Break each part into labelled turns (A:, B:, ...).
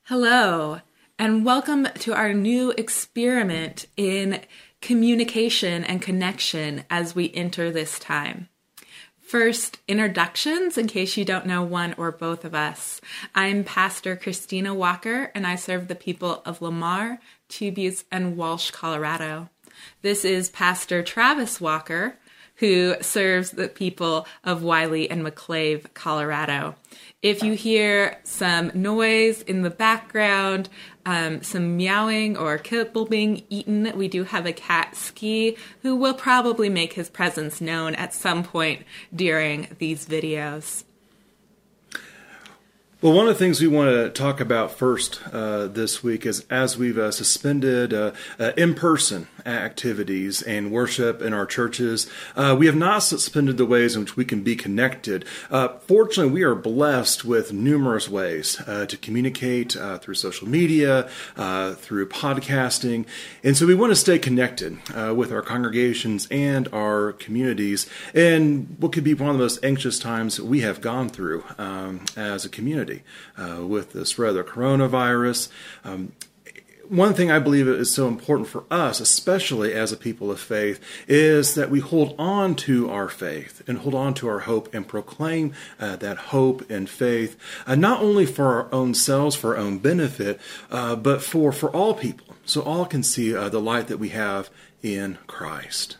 A: Hello, and welcome to our new experiment in communication and connection as we enter this time. First, introductions, in case you don't know one or both of us. I'm Pastor Christina Walker, and I serve the people of Lamar, Tubues, and Walsh, Colorado. This is Pastor Travis Walker, who serves the people of Wiley and McClave, Colorado. If you hear some noise in the background, some meowing or kibble being eaten, we do have a cat, Ski, who will probably make his presence known at some point during these videos.
B: Well, one of the things we want to talk about first this week is as we've suspended in-person activities and worship in our churches, we have not suspended the ways in which we can be connected. Fortunately, we are blessed with numerous ways to communicate through social media, through podcasting, and so we want to stay connected with our congregations and our communities in what could be one of the most anxious times we have gone through as a community. With the spread of the coronavirus. One thing I believe is so important for us, especially as a people of faith, is that we hold on to our faith and hold on to our hope and proclaim that hope and faith, not only for our own selves, for our own benefit, but for all people, so all can see the light that we have in Christ.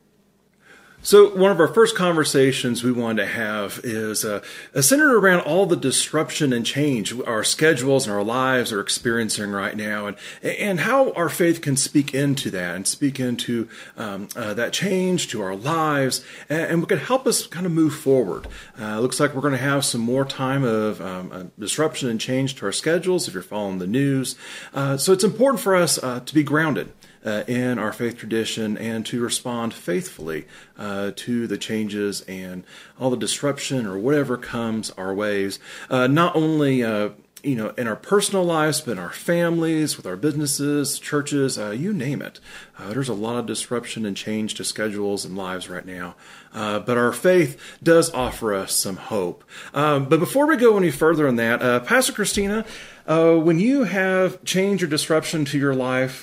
B: So one of our first conversations we wanted to have is centered around all the disruption and change our schedules and our lives are experiencing right now, and how our faith can speak into that and speak into that change to our lives, and what can help us kind of move forward. Looks like we're going to have some more time of disruption and change to our schedules if you're following the news. So it's important for us to be grounded in our faith tradition and to respond faithfully to the changes and all the disruption or whatever comes our ways, not only in our personal lives, but in our families, with our businesses, churches, you name it. There's a lot of disruption and change to schedules and lives right now. But our faith does offer us some hope. But before we go any further on that, Pastor Christina, when you have change or disruption to your life,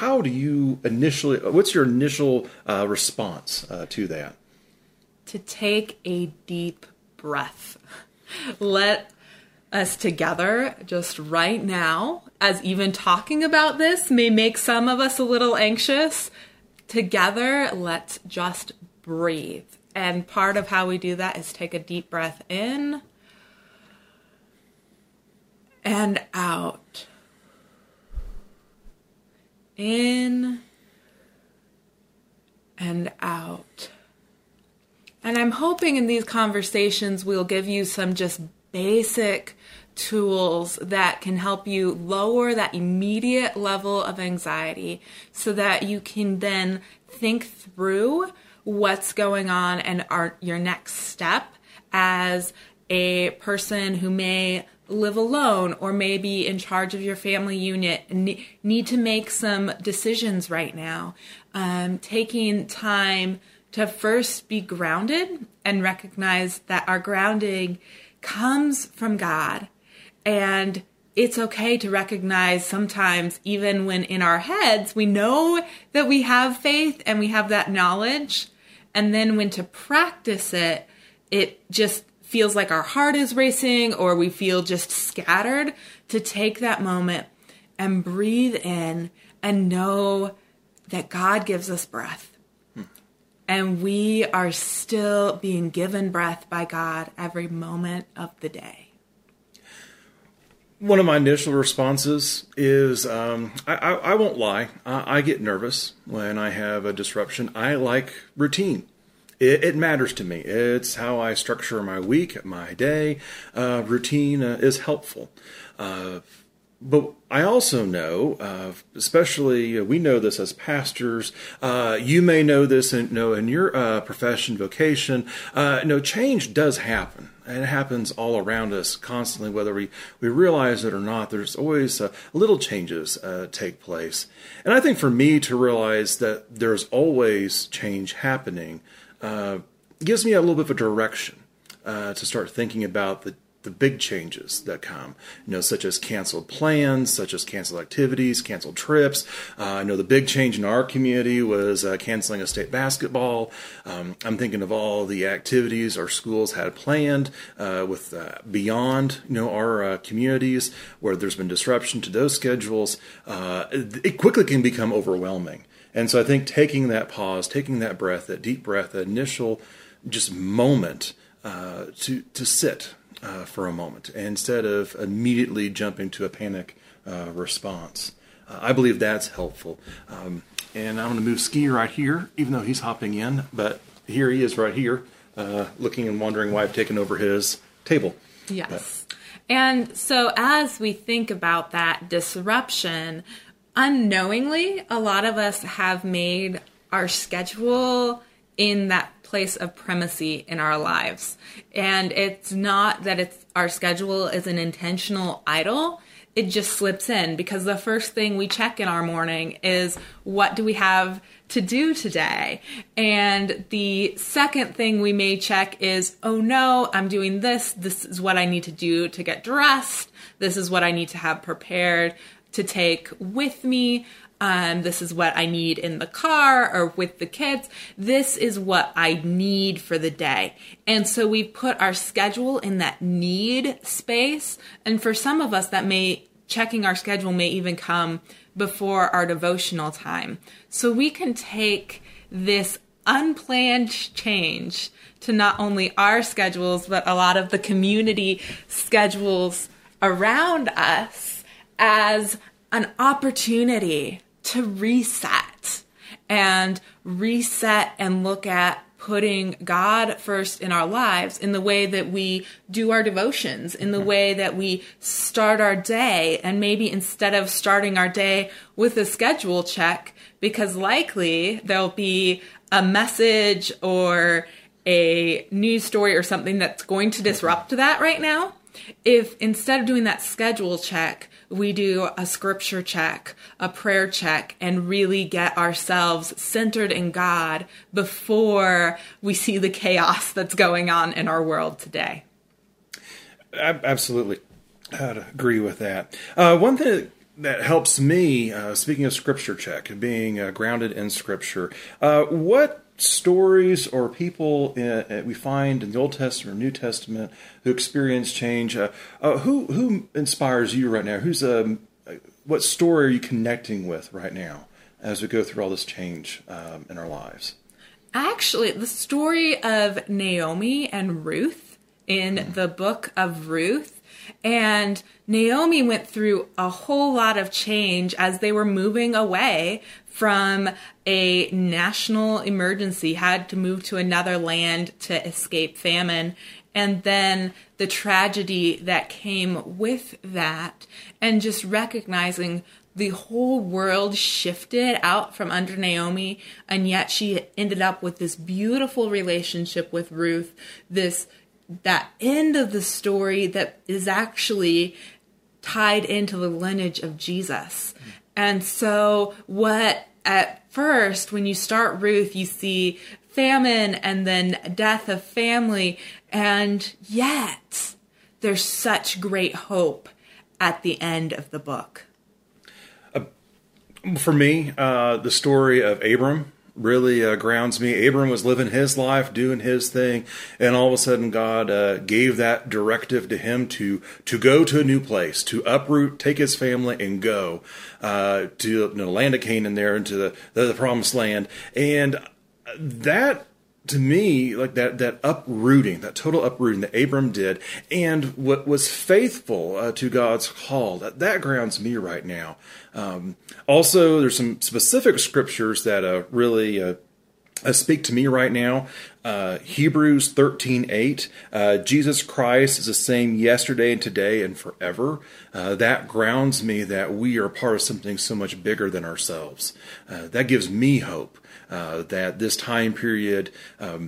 B: what's your initial response to that?
A: To take a deep breath. Let us together, just right now, as even talking about this may make some of us a little anxious, together, let's just breathe. And part of how we do that is take a deep breath in and out. In and out. And I'm hoping in these conversations we'll give you some just basic tools that can help you lower that immediate level of anxiety so that you can then think through what's going on and your next step as a person who may live alone or may be in charge of your family unit and need to make some decisions right now. Taking time to first be grounded and recognize that our grounding comes from God. And it's okay to recognize sometimes, even when in our heads, we know that we have faith and we have that knowledge. And then when to practice it, it just feels like our heart is racing or we feel just scattered, to take that moment and breathe in and know that God gives us breath. And we are still being given breath by God every moment of the day.
B: One of my initial responses is, I won't lie, I get nervous when I have a disruption. I like routine. It matters to me. It's how I structure my week, my day. Routine is helpful. But I also know, especially we know this as pastors, you may know this in your profession, vocation, change does happen. And it happens all around us constantly, whether we realize it or not. There's always little changes take place. And I think for me to realize that there's always change happening gives me a little bit of a direction to start thinking about the big changes that come, such as canceled plans, such as canceled activities, canceled trips. I know the big change in our community was canceling a state basketball. I'm thinking of all the activities our schools had planned with beyond, our communities, where there's been disruption to those schedules. It quickly can become overwhelming. And so I think taking that pause, taking that breath, that deep breath, that initial just moment to sit for a moment, instead of immediately jumping to a panic response. I believe that's helpful. And I'm going to move Ski right here, even though he's hopping in, but here he is right here, looking and wondering why I've taken over his table.
A: Yes. And so as we think about that disruption, unknowingly, a lot of us have made our schedule in that place of primacy in our lives. And it's not that our schedule is an intentional idol. It just slips in, because the first thing we check in our morning is, what do we have to do today? And the second thing we may check is, oh no, I'm doing this. This is what I need to do to get dressed. This is what I need to have prepared to take with me. This is what I need in the car or with the kids. This is what I need for the day. And so we put our schedule in that need space. And for some of us, checking our schedule may even come before our devotional time. So we can take this unplanned change to not only our schedules, but a lot of the community schedules around us as an opportunity to reset and look at putting God first in our lives, in the way that we do our devotions, in the way that we start our day. And maybe instead of starting our day with a schedule check, because likely there'll be a message or a news story or something that's going to disrupt that right now. If instead of doing that schedule check, we do a scripture check, a prayer check, and really get ourselves centered in God before we see the chaos that's going on in our world today.
B: Absolutely. I'd agree with that. One thing that helps me, speaking of scripture check, being grounded in scripture, what stories or people we find in the Old Testament or New Testament who experience change, who inspires you right now? What story are you connecting with right now as we go through all this change in our lives?
A: Actually, the story of Naomi and Ruth in the book of Ruth. And Naomi went through a whole lot of change as they were moving away from a national emergency, had to move to another land to escape famine. And then the tragedy that came with that, and just recognizing the whole world shifted out from under Naomi, and yet she ended up with this beautiful relationship with Ruth, that end of the story that is actually tied into the lineage of Jesus. And so what at first, when you start Ruth, you see famine and then death of family, and yet there's such great hope at the end of the book.
B: For me, the story of Abram really grounds me. Abram was living his life, doing his thing, and all of a sudden God gave that directive to him to go to a new place, to uproot, take his family, and go to the land of Canaan there, into the promised land. And that, to me, like that uprooting, that total uprooting that Abram did, and what was faithful to God's call, that grounds me right now. Also, there's some specific scriptures that really speak to me right now. Hebrews 13:8. Jesus Christ is the same yesterday and today and forever. That grounds me that we are part of something so much bigger than ourselves. That gives me hope that this time period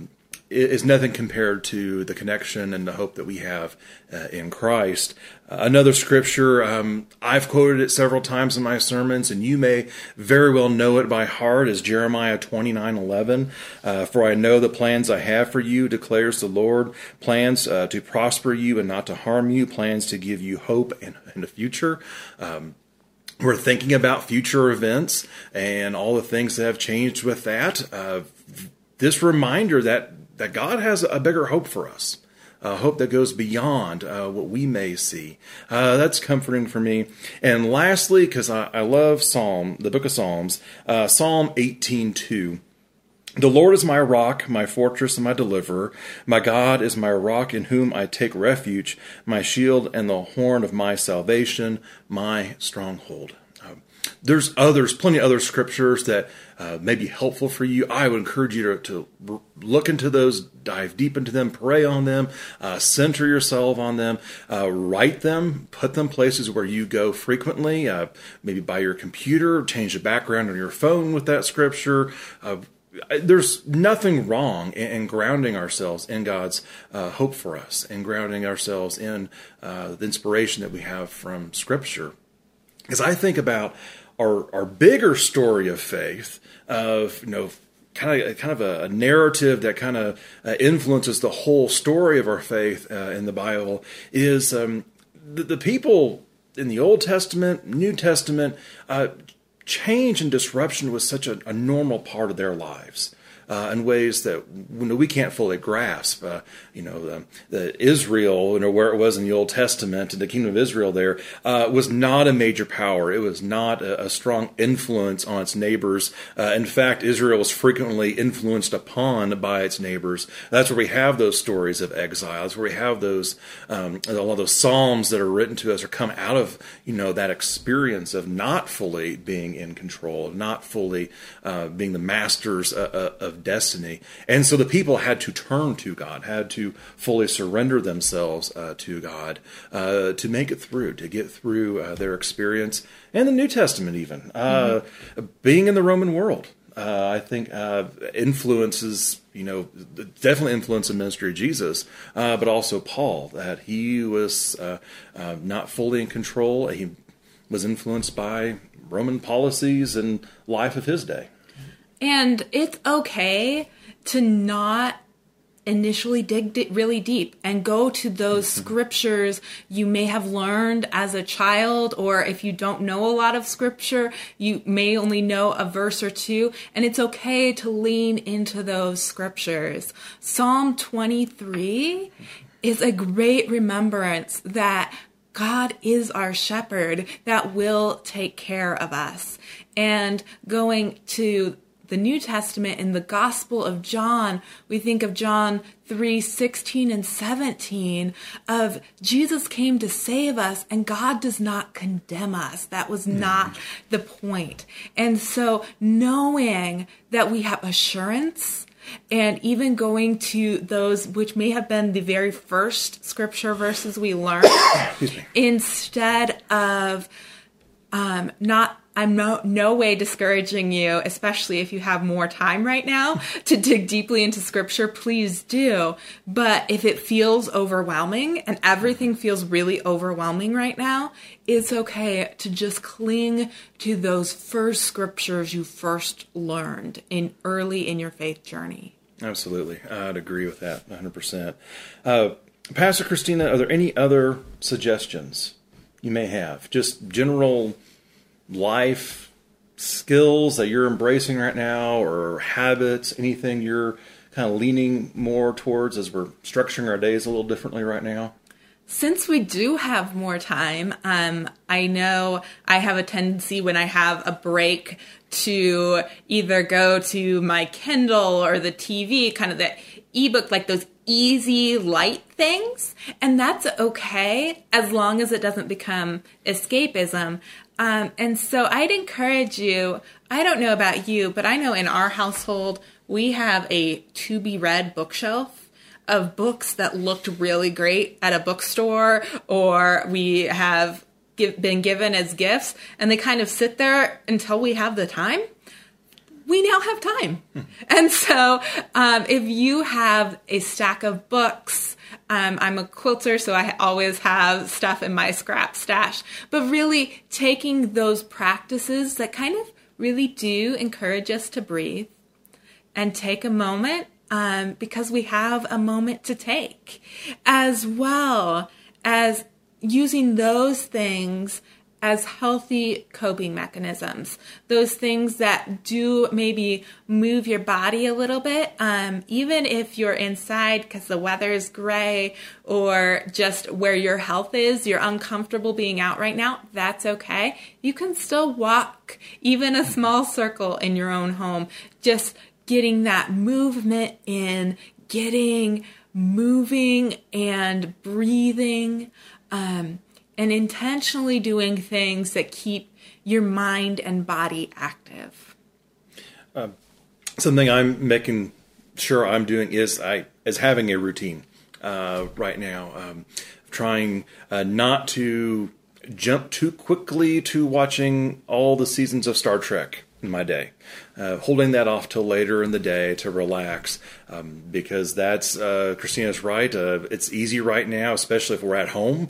B: is nothing compared to the connection and the hope that we have in Christ. Another scripture, I've quoted it several times in my sermons, and you may very well know it by heart, is Jeremiah 29:11. For I know the plans I have for you, declares the Lord, plans to prosper you and not to harm you, plans to give you hope and a future. We're thinking about future events and all the things that have changed with that. This reminder that God has a bigger hope for us, a hope that goes beyond what we may see. That's comforting for me. And lastly, because I love the book of Psalms, Psalm 18:2. The Lord is my rock, my fortress, and my deliverer. My God is my rock in whom I take refuge, my shield and the horn of my salvation, my stronghold. There's plenty of other scriptures that may be helpful for you. I would encourage you to look into those, dive deep into them, pray on them, center yourself on them, write them, put them places where you go frequently, maybe by your computer, change the background on your phone with that scripture. There's nothing wrong in grounding ourselves in God's hope for us and grounding ourselves in the inspiration that we have from Scripture. Because I think about our bigger story of faith, of kind of a narrative that kind of influences the whole story of our faith in the Bible, is the people in the Old Testament, New Testament. Change and disruption was such a normal part of their lives in ways that we can't fully grasp. The Israel, where it was in the Old Testament, and the kingdom of Israel there was not a major power. It was not a strong influence on its neighbors. In fact, Israel was frequently influenced upon by its neighbors. That's where we have those stories of exile. That's where we have those a lot of those psalms that are written to us or come out of that experience of not fully being in control, of not fully being the masters of destiny. And so the people had to turn to God, had to fully surrender themselves to God to make it through, to get through their experience. And the New Testament even. Being in the Roman world, I think influences, definitely influenced the ministry of Jesus, but also Paul, that he was not fully in control. He was influenced by Roman policies and life of his day.
A: And it's okay to not initially dig really deep and go to those scriptures you may have learned as a child, or if you don't know a lot of scripture, you may only know a verse or two, and it's okay to lean into those scriptures. Psalm 23 is a great remembrance that God is our shepherd that will take care of us. And going to the New Testament, in the Gospel of John, we think of John 3:16 and 17, of Jesus came to save us and God does not condemn us. That was not the point. And so knowing that we have assurance, and even going to those which may have been the very first scripture verses we learned, instead of I'm no way discouraging you, especially if you have more time right now, to dig deeply into scripture, please do. But if it feels overwhelming and everything feels really overwhelming right now, it's okay to just cling to those first scriptures you first learned early in your faith journey.
B: Absolutely. I'd agree with that 100%. Pastor Christina, are there any other suggestions you may have? Just general life skills that you're embracing right now, or habits, anything you're kind of leaning more towards as we're structuring our days a little differently right now?
A: Since we do have more time, I know I have a tendency when I have a break to either go to my Kindle or the TV, kind of the ebook, like those easy, light things. And that's okay as long as it doesn't become escapism. And so I'd encourage you, I don't know about you, but I know in our household, we have a to be read bookshelf of books that looked really great at a bookstore, or we have been given as gifts, and they kind of sit there until we have the time. we now have time. And so if you have a stack of books, I'm a quilter, so I always have stuff in my scrap stash, but really taking those practices that kind of really do encourage us to breathe and take a moment, because we have a moment to take, as well as using those things as healthy coping mechanisms, those things that do maybe move your body a little bit, even if you're inside because the weather is gray, or just where your health is, you're uncomfortable being out right now, that's okay. You can still walk even a small circle in your own home, just getting that movement in, getting moving and breathing, and intentionally doing things that keep your mind and body active.
B: Something I'm making sure I'm doing is having a routine right now. Trying not to jump too quickly to watching all the seasons of Star Trek in my day. Holding that off till later in the day to relax, because that's, Christina's right, it's easy right now, especially if we're at home,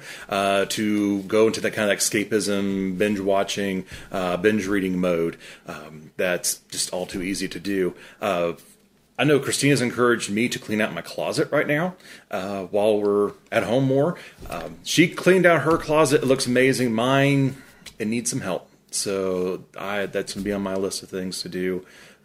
B: to go into that kind of escapism, binge watching, binge reading mode. That's just all too easy to do. I know Christina's encouraged me to clean out my closet right now while we're at home more. She cleaned out her closet. It looks amazing. Mine, it needs some help. So that's going to be on my list of things to do.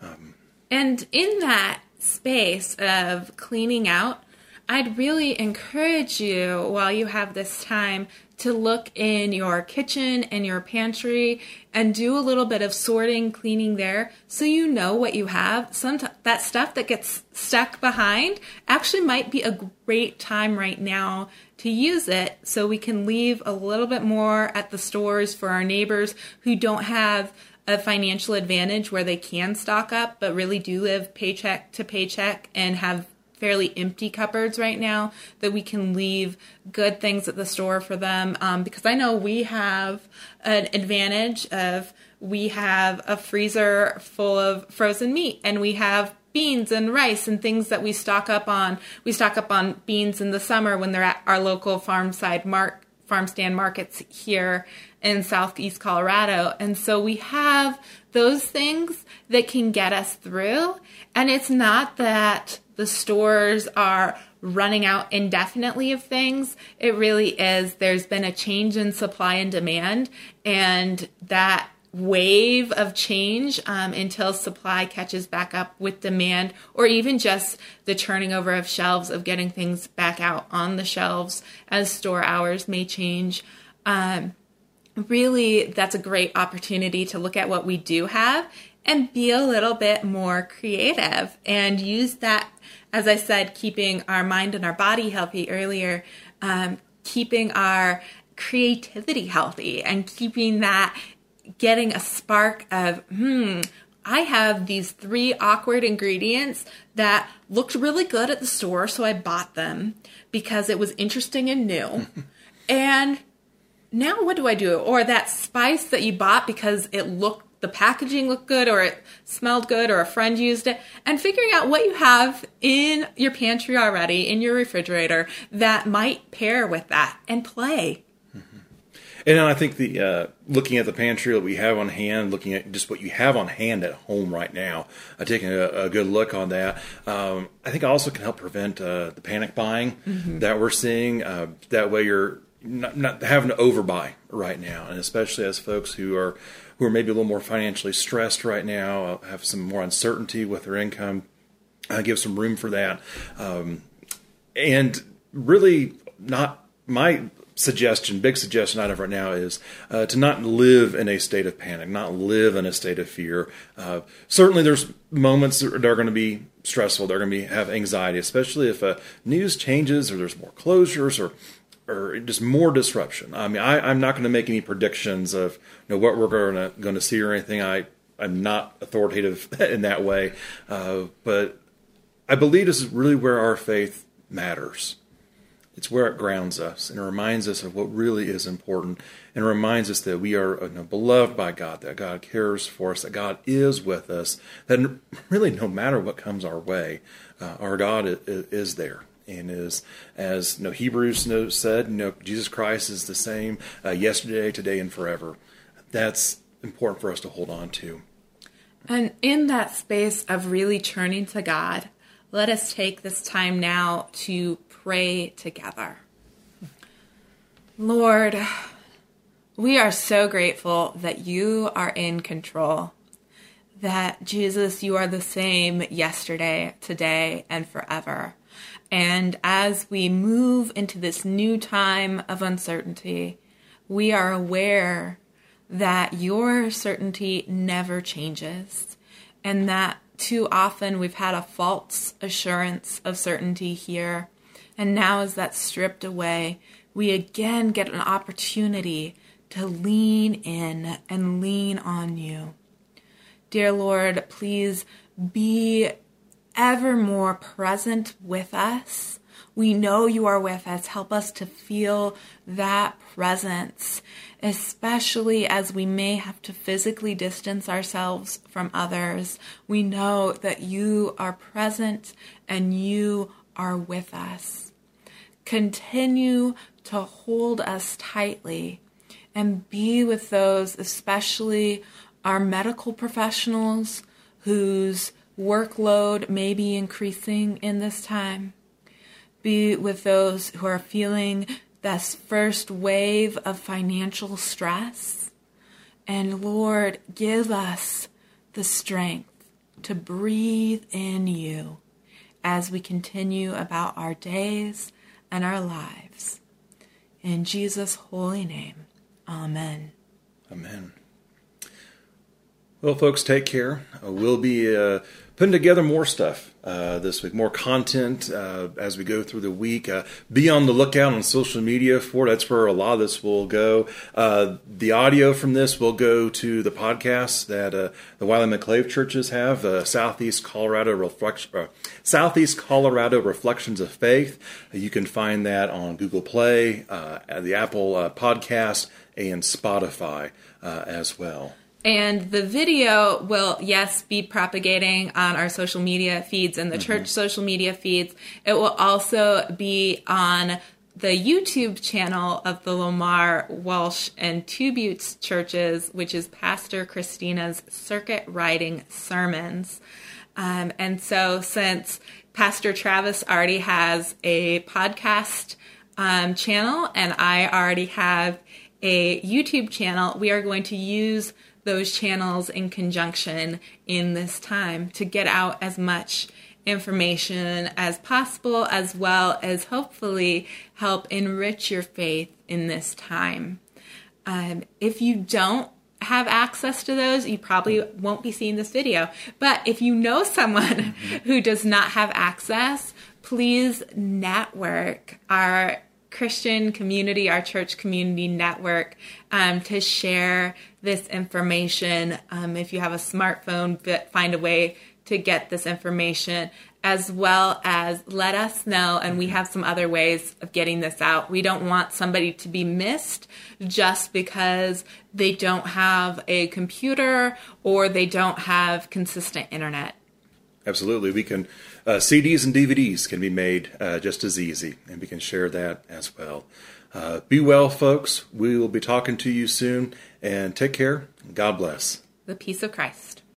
A: And in that space of cleaning out, I'd really encourage you, while you have this time, to look in your kitchen and your pantry and do a little bit of sorting, cleaning there, so you know what you have. That stuff that gets stuck behind actually might be a great time right now to use it, so we can leave a little bit more at the stores for our neighbors who don't have a financial advantage where they can stock up, but really do live paycheck to paycheck and have fairly empty cupboards right now, that we can leave good things at the store for them. Because I know we have an advantage of, we have a freezer full of frozen meat, and we have beans and rice and things that we stock up on. We stock up on beans in the summer when they're at our local farm stand markets here in Southeast Colorado. And so we have those things that can get us through. And it's not that the stores are running out indefinitely of things. It really is. There's been a change in supply and demand, and that wave of change until supply catches back up with demand, or even just the turning over of shelves, of getting things back out on the shelves as store hours may change. Really, that's a great opportunity to look at what we do have and be a little bit more creative, and use that, as I said, keeping our mind and our body healthy earlier, keeping our creativity healthy, and keeping that, getting a spark of, I have these 3 awkward ingredients that looked really good at the store, so I bought them because it was interesting and new. And now what do I do? Or that spice that you bought because the packaging looked good, or it smelled good, or a friend used it, and figuring out what you have in your pantry already, in your refrigerator, that might pair with that, and play.
B: And I think looking at the pantry that we have on hand, looking at just what you have on hand at home right now, taking a good look on that, I think also can help prevent the panic buying that we're seeing. That way you're not having to overbuy right now, and especially as folks who are maybe a little more financially stressed right now, have some more uncertainty with their income, give some room for that. And really, not my big suggestion out of right now is to not live in a state of panic, not live in a state of fear. Certainly there's moments that are going to be stressful. They're going to have anxiety, especially if news changes, or there's more closures, or just more disruption. I mean, I'm not going to make any predictions of what we're going to see or anything. I'm not authoritative in that way, but I believe this is really where our faith matters. It's where it grounds us and it reminds us of what really is important, and it reminds us that we are beloved by God, that God cares for us, that God is with us, that really no matter what comes our way, our God is there. And is, as Hebrews said, Jesus Christ is the same yesterday, today, and forever. That's important for us to hold on to.
A: And in that space of really turning to God, let us take this time now to pray together. Lord, we are so grateful that you are in control, that Jesus, you are the same yesterday, today, and forever. And as we move into this new time of uncertainty, we are aware that your certainty never changes, and that too often we've had a false assurance of certainty here. And now as that's stripped away, we again get an opportunity to lean in and lean on you. Dear Lord, please be ever more present with us. We know you are with us. Help us to feel that presence, especially as we may have to physically distance ourselves from others. We know that you are present and you are with us. Continue to hold us tightly and be with those, especially our medical professionals whose workload may be increasing in this time. Be with those who are feeling this first wave of financial stress. And Lord, give us the strength to breathe in you as we continue about our days and our lives. In Jesus' holy name, amen.
B: Amen. Well, folks, take care. We'll be putting together more stuff this week, more content as we go through the week. Be on the lookout on social media for it. That's where a lot of this will go. The audio from this will go to the podcast that the Wiley McClave churches have, Southeast Colorado Reflections of Faith. You can find that on Google Play, the Apple Podcast, and Spotify as well.
A: And the video will, yes, be propagating on our social media feeds and the church social media feeds. It will also be on the YouTube channel of the Lamar, Walsh, and Two Buttes churches, which is Pastor Christina's Circuit Riding Sermons. And so since Pastor Travis already has a podcast channel and I already have a YouTube channel, we are going to use those channels in conjunction in this time to get out as much information as possible, as well as hopefully help enrich your faith in this time. If you don't have access to those, you probably won't be seeing this video. But if you know someone who does not have access, please network our Christian community, our church community network, to share this information. If you have a smartphone, find a way to get this information, as well as let us know. And we have some other ways of getting this out. We don't want somebody to be missed just because they don't have a computer or they don't have consistent internet.
B: Absolutely. We can, CDs and DVDs can be made just as easy, and we can share that as well. Be well, folks. We will be talking to you soon, and take care. God bless.
A: The peace of Christ.